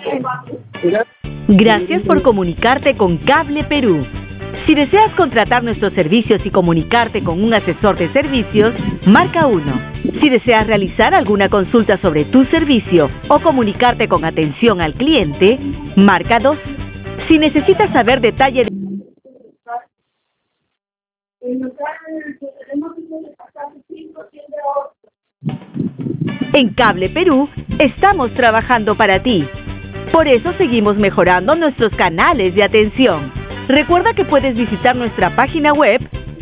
Gracias por comunicarte con Cable Perú. Si deseas contratar nuestros servicios y comunicarte con un asesor de servicios, marca 1. Si deseas realizar alguna consulta sobre tu servicio o comunicarte con atención al cliente, marca 2. Si necesitas saber detalle de... En Cable Perú estamos trabajando para ti. Por eso seguimos mejorando nuestros canales de atención. Recuerda que puedes visitar nuestra página web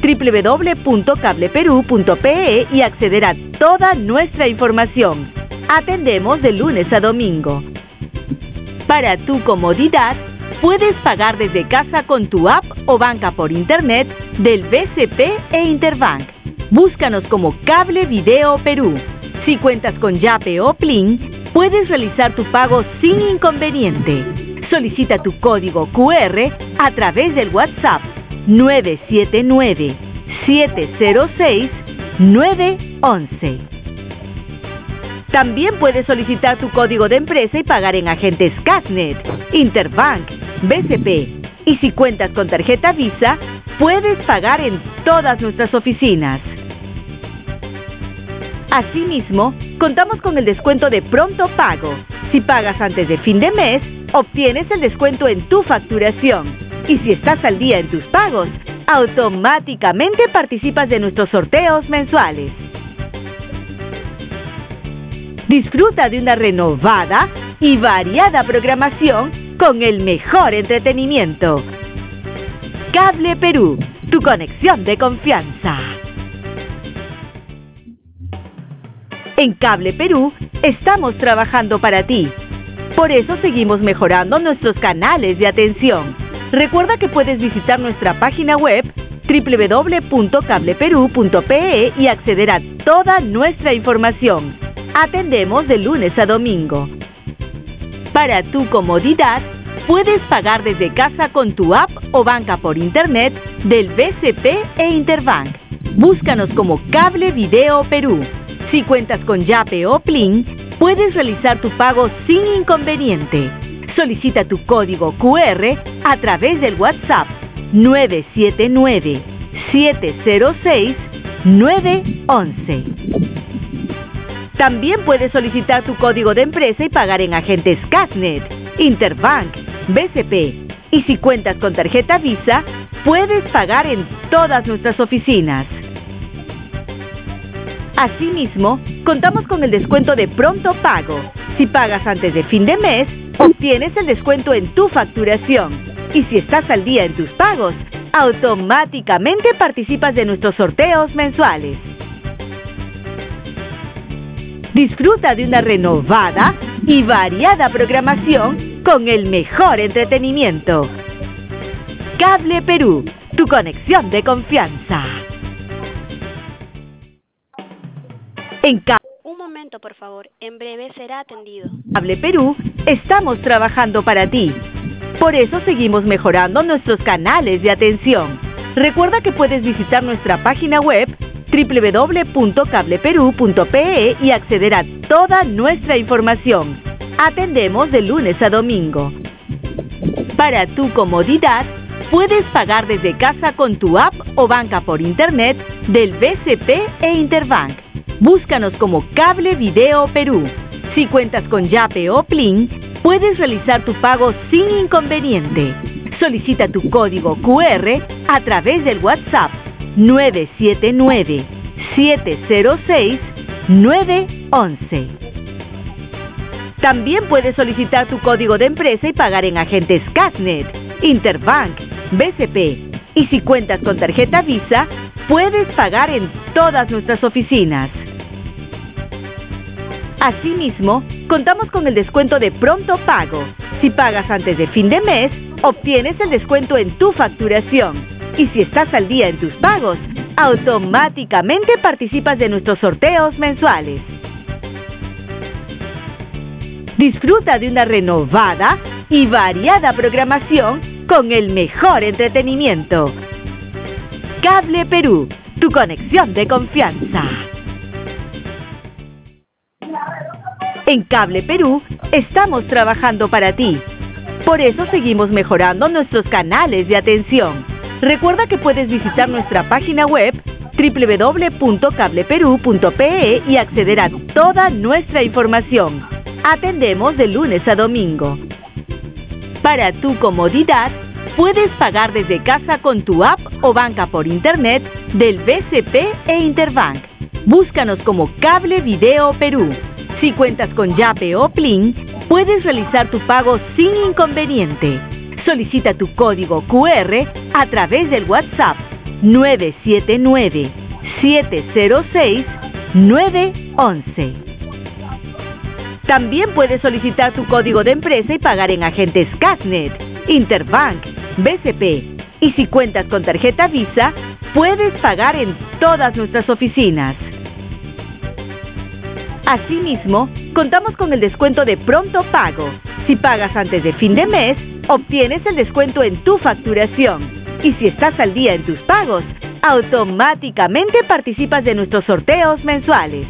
www.cableperu.pe y acceder a toda nuestra información. Atendemos de lunes a domingo. Para tu comodidad, puedes pagar desde casa con tu app o banca por internet del BCP e Interbank. Búscanos como Cable Video Perú. Si cuentas con Yape o Plin, puedes realizar tu pago sin inconveniente. Solicita tu código QR a través del WhatsApp 979-706-911. También puedes solicitar tu código de empresa y pagar en agentes Casnet, Interbank, BCP. Y si cuentas con tarjeta Visa, puedes pagar en todas nuestras oficinas. Asimismo, contamos con el descuento de pronto pago. Si pagas antes de fin de mes, obtienes el descuento en tu facturación. Y si estás al día en tus pagos, automáticamente participas de nuestros sorteos mensuales. Disfruta de una renovada y variada programación con el mejor entretenimiento. Cable Perú, tu conexión de confianza. En Cable Perú estamos trabajando para ti. Por eso seguimos mejorando nuestros canales de atención. Recuerda que puedes visitar nuestra página web www.cableperu.pe y acceder a toda nuestra información. Atendemos de lunes a domingo. Para tu comodidad, puedes pagar desde casa con tu app o banca por internet del BCP e Interbank. Búscanos como Cable Video Perú. Si cuentas con Yape o Plin, puedes realizar tu pago sin inconveniente. Solicita tu código QR a través del WhatsApp 979-706-911. También puedes solicitar tu código de empresa y pagar en agentes Casnet, Interbank, BCP. Y si cuentas con tarjeta Visa, puedes pagar en todas nuestras oficinas. Asimismo, contamos con el descuento de pronto pago. Si pagas antes de fin de mes, obtienes el descuento en tu facturación. Y si estás al día en tus pagos, automáticamente participas de nuestros sorteos mensuales. Disfruta de una renovada y variada programación con el mejor entretenimiento. Cable Perú, tu conexión de confianza. Un momento, por favor. En breve será atendido. Cable Perú, estamos trabajando para ti. Por eso seguimos mejorando nuestros canales de atención. Recuerda que puedes visitar nuestra página web www.cableperu.pe y acceder a toda nuestra información. Atendemos de lunes a domingo. Para tu comodidad, puedes pagar desde casa con tu app o banca por internet del BCP e Interbank. Búscanos como Cable Video Perú. Si cuentas con Yape o Plin, puedes realizar tu pago sin inconveniente. Solicita tu código QR a través del WhatsApp 979-706-911. También puedes solicitar tu código de empresa y pagar en agentes Casnet, Interbank, BCP. Y si cuentas con tarjeta Visa, puedes pagar en todas nuestras oficinas. Asimismo, contamos con el descuento de pronto pago. Si pagas antes de fin de mes, obtienes el descuento en tu facturación. Y si estás al día en tus pagos, automáticamente participas de nuestros sorteos mensuales. Disfruta de una renovada y variada programación con el mejor entretenimiento. Cable Perú, tu conexión de confianza. En Cable Perú estamos trabajando para ti. Por eso seguimos mejorando nuestros canales de atención. Recuerda que puedes visitar nuestra página web www.cableperú.pe y acceder a toda nuestra información. Atendemos de lunes a domingo. Para tu comodidad, puedes pagar desde casa con tu app o banca por internet del BCP e Interbank. Búscanos como Cable Video Perú. Si cuentas con Yape o Plin, puedes realizar tu pago sin inconveniente. Solicita tu código QR a través del WhatsApp 979-706-911. También puedes solicitar tu código de empresa y pagar en agentes Casnet, Interbank, BCP. Y si cuentas con tarjeta Visa, puedes pagar en todas nuestras oficinas. Asimismo, contamos con el descuento de pronto pago. Si pagas antes de fin de mes, obtienes el descuento en tu facturación. Y si estás al día en tus pagos, automáticamente participas de nuestros sorteos mensuales.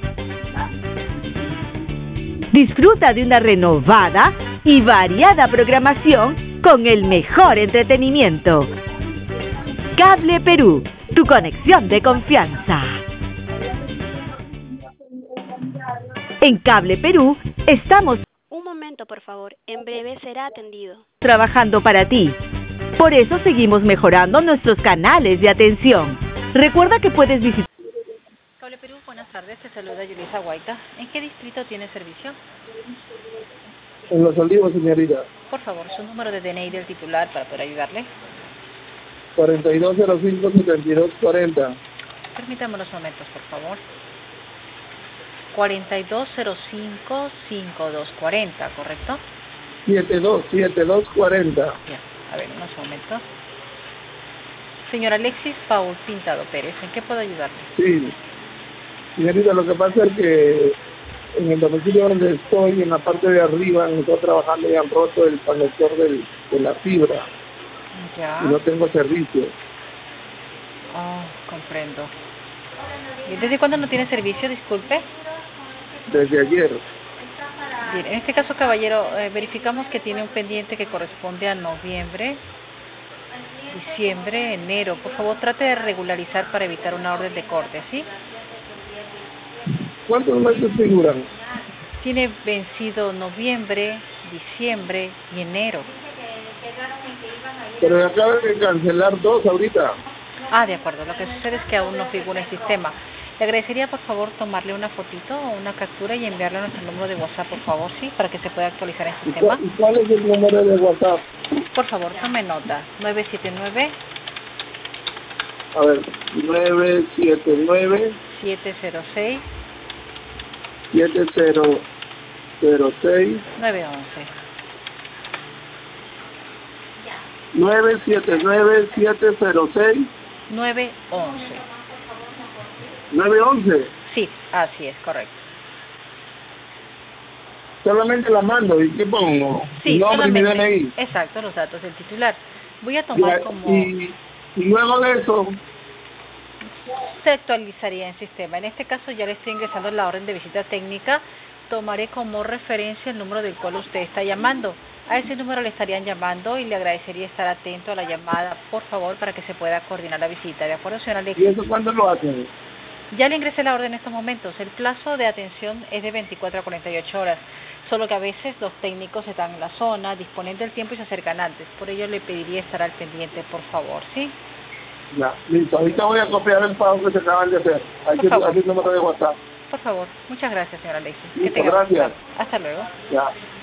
Disfruta de una renovada y variada programación con el mejor entretenimiento. Cable Perú, tu conexión de confianza. En Cable Perú estamos Un momento, por favor. En breve será atendido. trabajando para ti. Por eso seguimos mejorando nuestros canales de atención. Recuerda que puedes visitar Cable Perú, buenas tardes. Te saluda Yulisa Guaita. ¿En qué distrito tiene servicio? En Los Olivos, señorita. Por favor, su número de DNI del titular para poder ayudarle. 4205-7240. Permítame unos momentos, por favor. 4205-5240, ¿correcto? 7240. Bien, a ver, unos momentos. Señor Alexis Paul Pintado Pérez, ¿en qué puedo ayudarle? Sí. Señorita, lo que pasa es que en el domicilio donde estoy, en la parte de arriba, estoy trabajando y han roto el conector de la fibra. Ya. Y no tengo servicio. Oh, comprendo. ¿Y desde cuándo no tiene servicio? Disculpe. Desde ayer. Bien, en este caso, caballero, verificamos que tiene un pendiente que corresponde a noviembre, diciembre, enero. Por favor, trate de regularizar para evitar una orden de corte, ¿sí? ¿Cuántos meses figuran? Tiene vencido noviembre, diciembre y enero. Pero me acaban de cancelar 2 ahorita. Ah, de acuerdo. Lo que sucede es que aún no figura el sistema. Le agradecería, por favor, tomarle una fotito o una captura y enviarla a nuestro número de WhatsApp, por favor, ¿sí? Para que se pueda actualizar el sistema. ¿Y cuál es el número de WhatsApp? Por favor, tome nota. 979 A ver, 979 706 7006 911. 979 706 911. 911. Sí, así es, correcto. Solamente la mando. ¿Y qué pongo? Sí, Mi nombre y mi solamente. DNI. Exacto, los datos del titular. Voy a tomar como... Y luego de eso, Se actualizaría en sistema. En este caso ya le estoy ingresando la orden de visita técnica. Tomaré como referencia el número del cual usted está llamando. A ese número le estarían llamando y le agradecería estar atento a la llamada, por favor, para que se pueda coordinar la visita. ¿De acuerdo, señora Alexis? ¿y eso cuándo lo hacen? Ya le ingresé la orden en estos momentos. El plazo de atención es de 24 a 48 horas. Solo que a veces los técnicos están en la zona, disponen del tiempo y se acercan antes. Por ello le pediría estar al pendiente, por favor, ¿sí? Ya, listo. Ahorita voy a copiar el pago que se acaban de hacer. Hay que hacer el número de WhatsApp. Por favor. Muchas gracias, señora Alexis. Listo, gracias. Hasta luego. Ya.